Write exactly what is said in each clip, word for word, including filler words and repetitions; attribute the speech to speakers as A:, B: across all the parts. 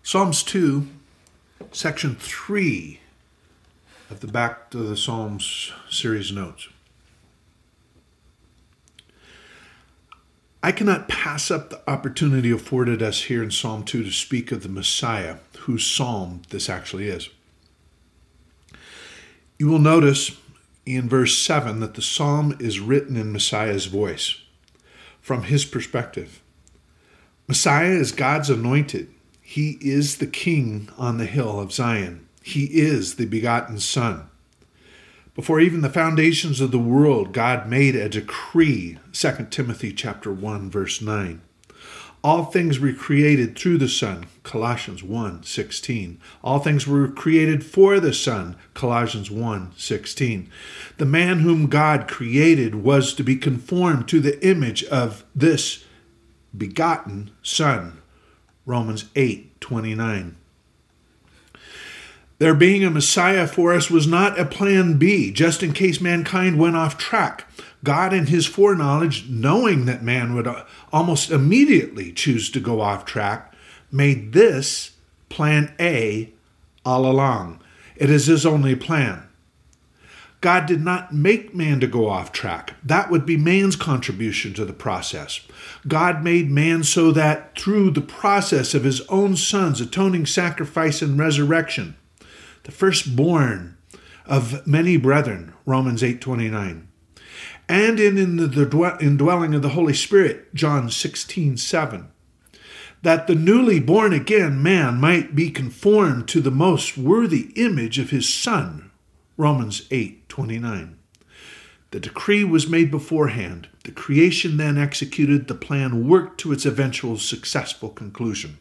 A: Psalms two, section three of the Back to the Psalms series notes. I cannot pass up the opportunity afforded us here in Psalm two to speak of the Messiah, whose psalm this actually is. You will notice in verse seven that the psalm is written in Messiah's voice, from his perspective. Messiah is God's anointed. He is the king on the hill of Zion. He is the begotten Son. Before even the foundations of the world, God made a decree, Second Timothy chapter one, verse nine. All things were created through the Son, Colossians one, sixteen. All things were created for the Son, Colossians one, sixteen. The man whom God created was to be conformed to the image of this begotten Son, Romans eight, twenty-nine. There being a Messiah for us was not a plan B, just in case mankind went off track. God, in his foreknowledge, knowing that man would almost immediately choose to go off track, made this plan A all along. It is his only plan. God did not make man to go off track. That would be man's contribution to the process. God made man so that through the process of his own Son's atoning sacrifice and resurrection, the firstborn of many brethren, Romans eight, twenty-nine, and in, in the indwelling of the Holy Spirit, John sixteen, seven, that the newly born again man might be conformed to the most worthy image of his Son, Romans eight, twenty-nine. The decree was made beforehand. The creation then executed. The plan worked to its eventual successful conclusion.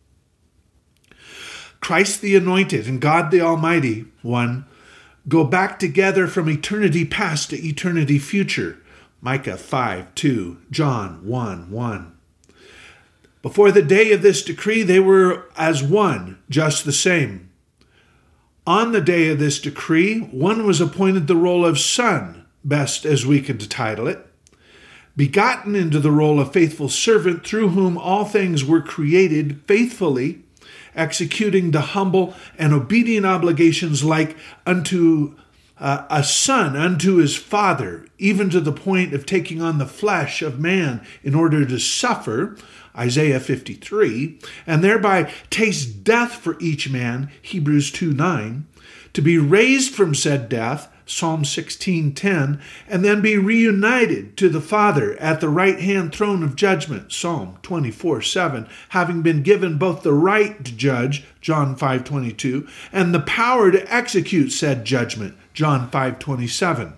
A: Christ the Anointed and God the Almighty One go back together from eternity past to eternity future. Micah five, two, John one, one. Before the day of this decree, they were as one, just the same. On the day of this decree, one was appointed the role of Son, best as we could title it, begotten into the role of faithful servant, through whom all things were created faithfully, executing the humble and obedient obligations like unto uh, a son unto his father, even to the point of taking on the flesh of man in order to suffer, Isaiah fifty-three, and thereby taste death for each man, Hebrews two, nine, to be raised from said death, Psalm sixteen, ten, and then be reunited to the Father at the right-hand throne of judgment, Psalm twenty-four, seven, having been given both the right to judge, John five, twenty-two, and the power to execute said judgment, John five, twenty-seven.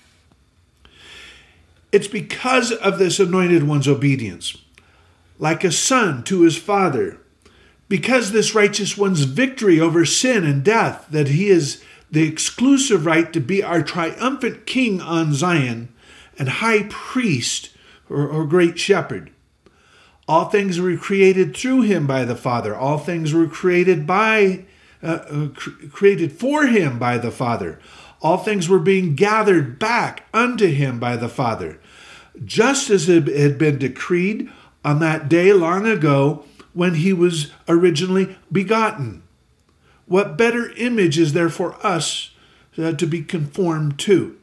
A: It's because of this anointed one's obedience, like a son to his father, because this righteous one's victory over sin and death, that he is the exclusive right to be our triumphant king on Zion and high priest or, or great shepherd. All things were created through him by the Father. All things were created by, uh, uh, cr- created for him by the Father. All things were being gathered back unto him by the Father, just as it had been decreed on that day long ago when he was originally begotten. What better image is there for us uh, to be conformed to?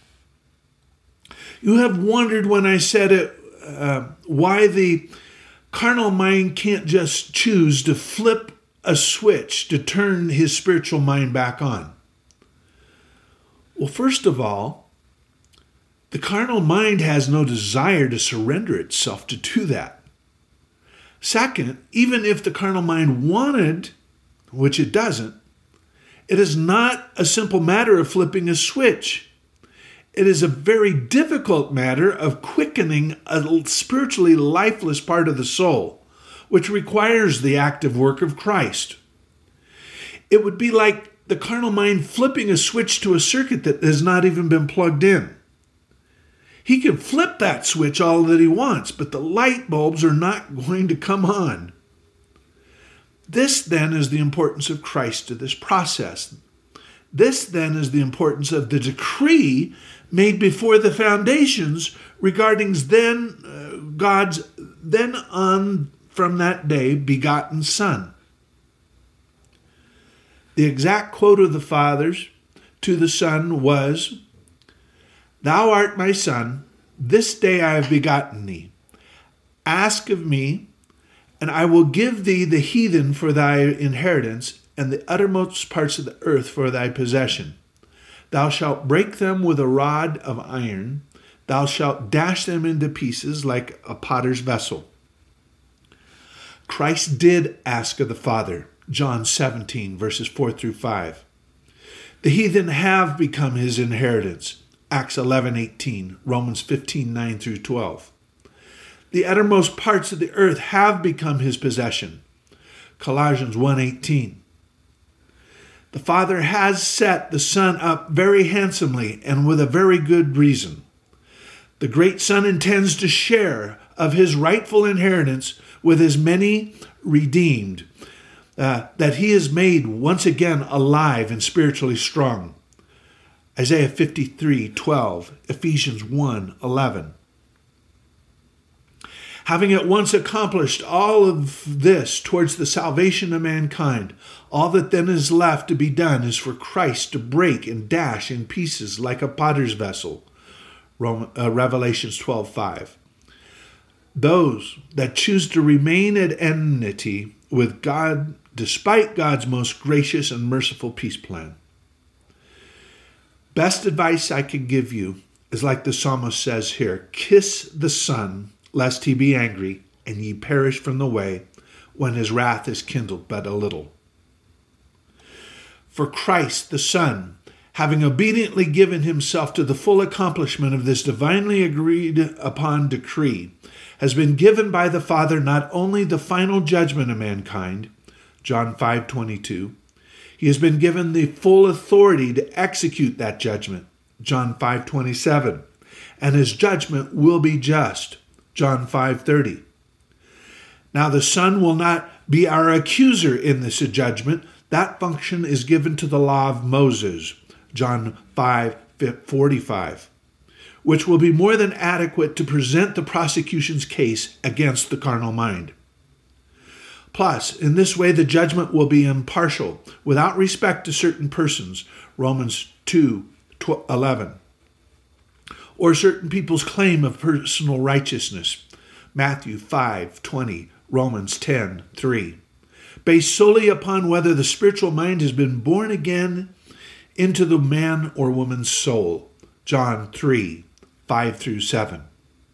A: You have wondered when I said it, uh, why the carnal mind can't just choose to flip a switch to turn his spiritual mind back on. Well, first of all, the carnal mind has no desire to surrender itself to do that. Second, even if the carnal mind wanted, which it doesn't, it is not a simple matter of flipping a switch. It is a very difficult matter of quickening a spiritually lifeless part of the soul, which requires the active work of Christ. It would be like the carnal mind flipping a switch to a circuit that has not even been plugged in. He can flip that switch all that he wants, but the light bulbs are not going to come on. This then is the importance of Christ to this process. This then is the importance of the decree made before the foundations regarding then uh, God's then on from that day begotten Son. The exact quote of the fathers to the Son was, "Thou art my Son, this day I have begotten thee. Ask of me, and I will give thee the heathen for thy inheritance, and the uttermost parts of the earth for thy possession. Thou shalt break them with a rod of iron. Thou shalt dash them into pieces like a potter's vessel." Christ did ask of the Father, John seventeen, verses four through five. The heathen have become his inheritance, Acts eleven eighteen, Romans fifteen nine through twelve. The uttermost parts of the earth have become his possession, Colossians one eighteen. The Father has set the Son up very handsomely and with a very good reason. The great Son intends to share of his rightful inheritance with his many redeemed, uh, that he is made once again alive and spiritually strong. Isaiah fifty-three twelve, Ephesians one eleven. Having at once accomplished all of this towards the salvation of mankind, all that then is left to be done is for Christ to break and dash in pieces like a potter's vessel. Revelations twelve five. Those that choose to remain at enmity with God, despite God's most gracious and merciful peace plan. Best advice I can give you is like the psalmist says here, "Kiss the Son, lest he be angry, and ye perish from the way, when his wrath is kindled but a little." For Christ, the Son, having obediently given himself to the full accomplishment of this divinely agreed upon decree, has been given by the Father not only the final judgment of mankind, John five twenty-two, he has been given the full authority to execute that judgment, John five twenty-seven, and his judgment will be just, John five thirty. Now the Son will not be our accuser in this judgment. That function is given to the law of Moses, John five forty-five, which will be more than adequate to present the prosecution's case against the carnal mind. Plus, in this way, the judgment will be impartial, without respect to certain persons, Romans two eleven, or certain people's claim of personal righteousness, Matthew five twenty, Romans ten three, based solely upon whether the spiritual mind has been born again into the man or woman's soul, John three five through seven.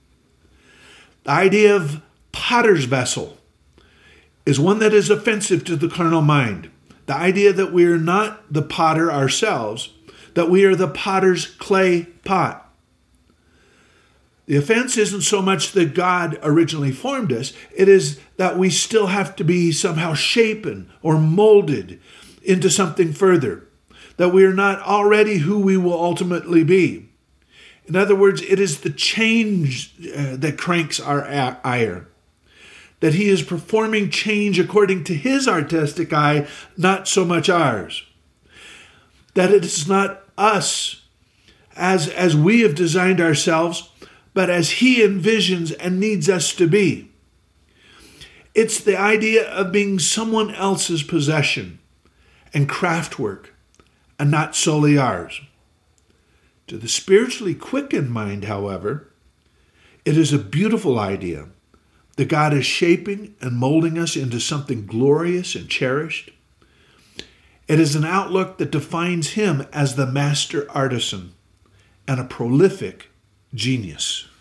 A: The idea of potter's vessel is one that is offensive to the carnal mind. The idea that we are not the potter ourselves, that we are the potter's clay pot. The offense isn't so much that God originally formed us, it is that we still have to be somehow shapen or molded into something further, that we are not already who we will ultimately be. In other words, it is the change uh, that cranks our ire, that he is performing change according to his artistic eye, not so much ours. That it is not us as, as we have designed ourselves, but as he envisions and needs us to be. It's the idea of being someone else's possession and craftwork, and not solely ours. To the spiritually quickened mind, however, it is a beautiful idea that God is shaping and molding us into something glorious and cherished. It is an outlook that defines him as the master artisan and a prolific genius.